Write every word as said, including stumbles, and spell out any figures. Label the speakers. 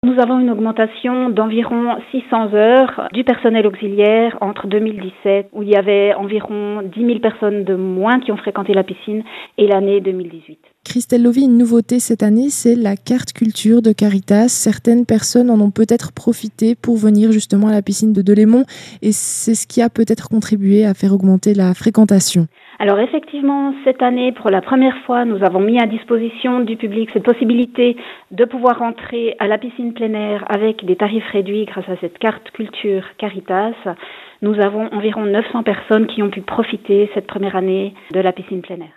Speaker 1: Nous avons une augmentation d'environ six cents heures du personnel auxiliaire entre deux mille dix-sept, où il y avait environ dix mille personnes de moins qui ont fréquenté la piscine, et l'année deux mille dix-huit.
Speaker 2: Christelle Lovy, une nouveauté cette année, c'est la carte culture de Caritas. Certaines personnes en ont peut-être profité pour venir justement à la piscine de Delémont, et c'est ce qui a peut-être contribué à faire augmenter la fréquentation.
Speaker 1: Alors effectivement, cette année, pour la première fois, nous avons mis à disposition du public cette possibilité de pouvoir entrer à la piscine plein air avec des tarifs réduits grâce à cette carte culture Caritas. Nous avons environ neuf cents personnes qui ont pu profiter cette première année de la piscine plein air.